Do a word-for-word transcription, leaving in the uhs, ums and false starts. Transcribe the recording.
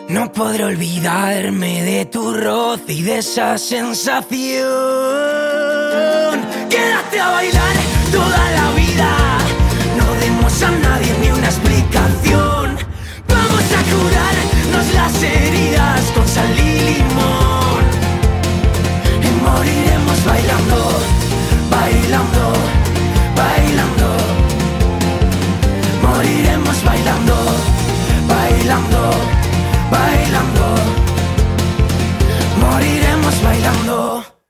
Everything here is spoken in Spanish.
No podré olvidarme de tu roce y de esa sensación. Quédate a bailar toda la vida, no demos a nadie ni una explicación. Vamos a curarnos las heridas con sal y limón. Y moriremos bailando, bailando, bailando. Moriremos bailando, bailando, bailando. Moriremos bailando.